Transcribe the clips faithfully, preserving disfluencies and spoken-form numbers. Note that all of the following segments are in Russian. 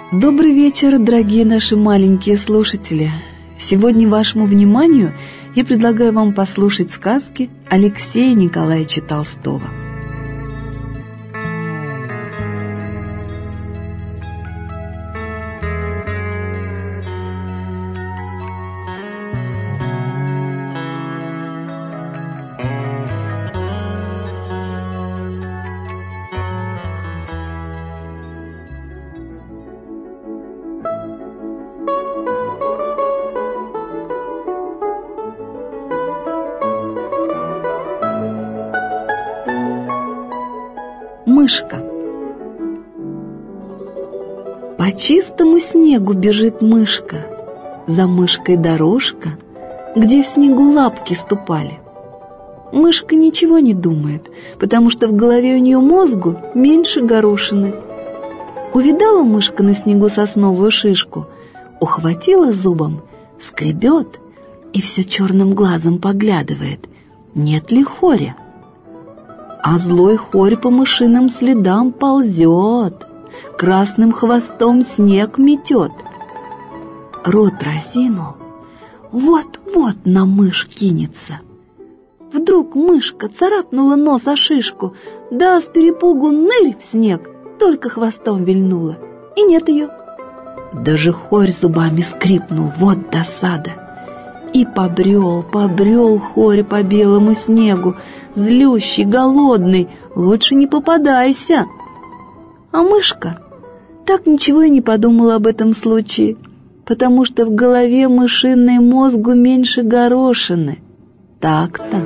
Добрый вечер, дорогие наши маленькие слушатели! Сегодня вашему вниманию я предлагаю вам послушать сказки Алексея Николаевича Толстого. Мышка. По чистому снегу бежит мышка, за мышкой дорожка, где в снегу лапки ступали. Мышка ничего не думает, потому что в голове у нее мозгу меньше горошины. Увидала мышка на снегу сосновую шишку, ухватила зубом, скребет и все черным глазом поглядывает, нет ли хоря. А злой хорь по мышиным следам ползет, красным хвостом снег метет. Рот разинул, вот-вот на мышь кинется. Вдруг мышка царапнула нос о шишку, да с перепугу нырь в снег, только хвостом вильнула, и нет ее. Даже хорь зубами скрипнул, вот досада. И побрел, побрел хорь по белому снегу, злющий, голодный, лучше не попадайся. А мышка так ничего и не подумала об этом случае, потому что в голове мышиной мозгу меньше горошины. Так-то.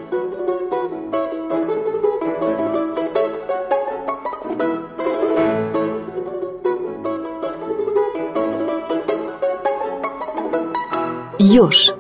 Ёж.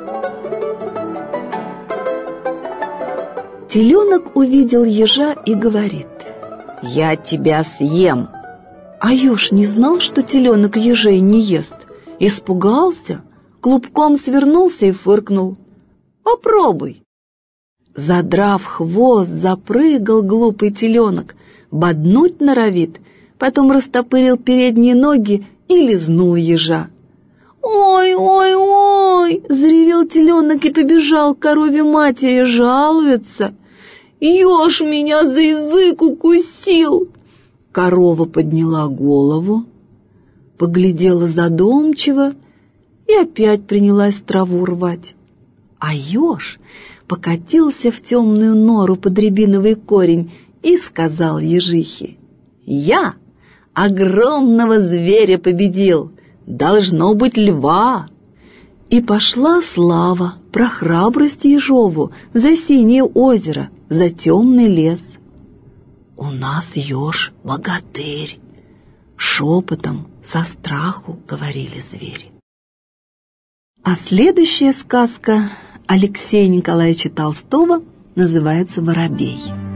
Теленок увидел ежа и говорит: «Я тебя съем». А еж не знал, что теленок ежей не ест. Испугался, клубком свернулся и фыркнул: «Попробуй». Задрав хвост, запрыгал глупый теленок, боднуть норовит, потом растопырил передние ноги и лизнул ежа. «Ой, ой, ой!» — заревел теленок и побежал к корове матери жалуется. «Еж меня за язык укусил!» Корова подняла голову, поглядела задумчиво и опять принялась траву рвать. А еж покатился в темную нору под рябиновый корень и сказал ежихе: «Я огромного зверя победил! Должно быть льва!» И пошла слава про храбрость ежову за синее озеро, за темный лес. «У нас еж богатырь!» Шепотом, со страху говорили звери. А следующая сказка Алексея Николаевича Толстого называется «Воробей».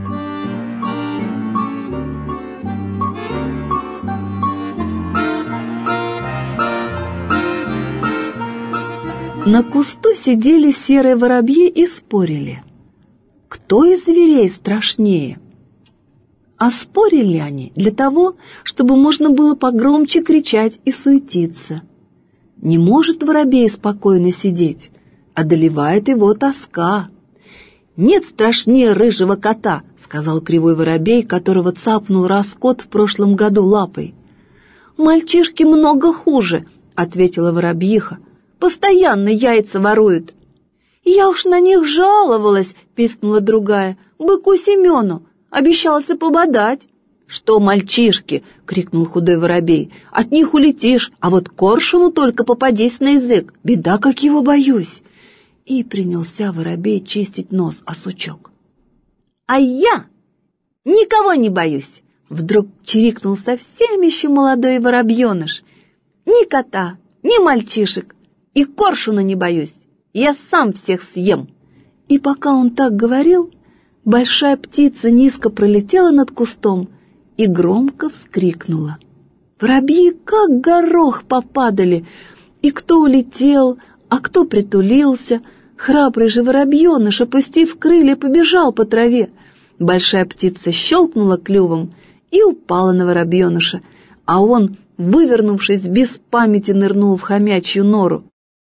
На кусту сидели серые воробьи и спорили, кто из зверей страшнее. А спорили они для того, чтобы можно было погромче кричать и суетиться. Не может воробей спокойно сидеть, одолевает его тоска. «Нет страшнее рыжего кота», — сказал кривой воробей, которого цапнул раз кот в прошлом году лапой. «Мальчишки много хуже», — ответила воробьиха. «Постоянно яйца воруют». «Я уж на них жаловалась», — пискнула другая, — «быку Семену, обещался пободать». «Что, мальчишки?» — крикнул худой воробей. «От них улетишь, а вот коршуну только попадись на язык. Беда, как его боюсь». И принялся воробей чистить нос о сучок. «А я никого не боюсь!» — вдруг чирикнул совсем еще молодой воробьеныш. «Ни кота, ни мальчишек, и коршуна не боюсь. Я сам всех съем». И пока он так говорил, большая птица низко пролетела над кустом и громко вскрикнула. Воробьи как горох попадали, и кто улетел, а кто притулился. Храбрый же воробьеныш, опустив крылья, побежал по траве. Большая птица щелкнула клювом и упала на воробьеныша, а он вывернувшись, без памяти нырнул в хомячью нору.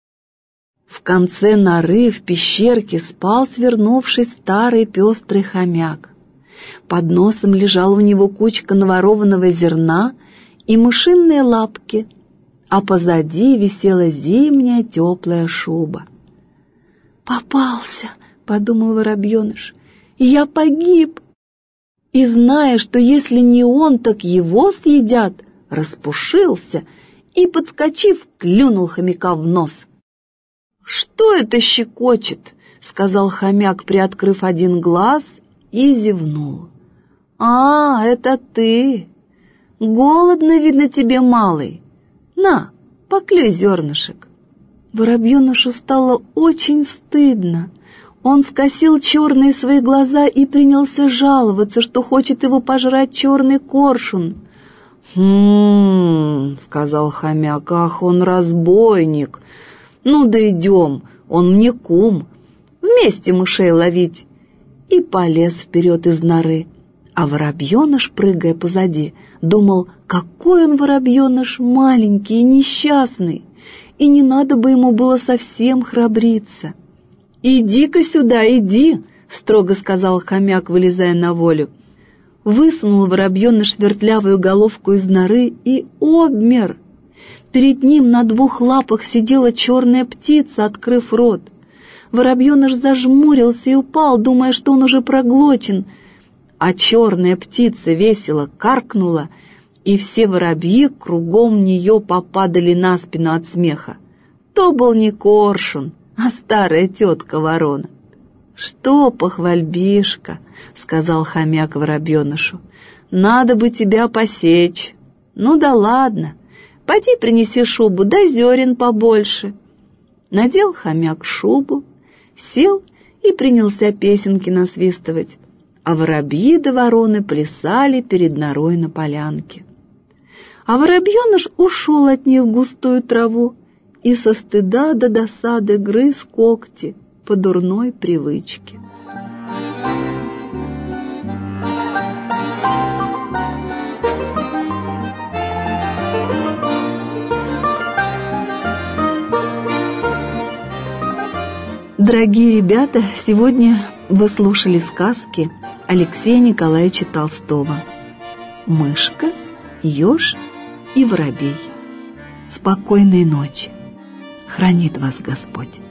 В конце норы в пещерке спал, свернувшись, старый пестрый хомяк. Под носом лежала у него кучка наворованного зерна и мышиные лапки, а позади висела зимняя теплая шуба. «Попался!» — подумал воробьеныш. «Я погиб!» И, зная, что если не он, так его съедят, распушился и, подскочив, клюнул хомяка в нос. «Что это щекочет?» — сказал хомяк, приоткрыв один глаз, и зевнул. «А, это ты! Голодно, видно, тебе, малый. На, поклюй зернышек». Воробьенышу стало очень стыдно. Он скосил черные свои глаза и принялся жаловаться, что хочет его пожрать черный коршун. «Хм-м-м», сказал хомяк, — «ах, он разбойник! Ну да идем, он мне кум, вместе мышей ловить». И полез вперед из норы, а воробьеныш, прыгая позади, думал, какой он воробьеныш маленький и несчастный, и не надо бы ему было совсем храбриться. «Иди-ка сюда, иди!» — строго сказал хомяк, вылезая на волю. Высунул воробьеныш вертлявую головку из норы и обмер. Перед ним на двух лапах сидела черная птица, открыв рот. Воробьеныш зажмурился и упал, думая, что он уже проглочен, а черная птица весело каркнула, и все воробьи кругом нее попадали на спину от смеха. То был не коршун, а старая тетка-ворона. «Что, похвальбишка?» — сказал хомяк воробьенышу. «Надо бы тебя посечь. Ну да ладно, поди принеси шубу, да зерен побольше». Надел хомяк шубу, сел и принялся песенки насвистывать, а воробьи да вороны плясали перед норой на полянке. А воробьеныш ушел от них в густую траву и со стыда до досады грыз когти по дурной привычке. Дорогие ребята, сегодня вы слушали сказки Алексея Николаевича Толстого «Мышка, еж и воробей». Спокойной ночи! Хранит вас Господь!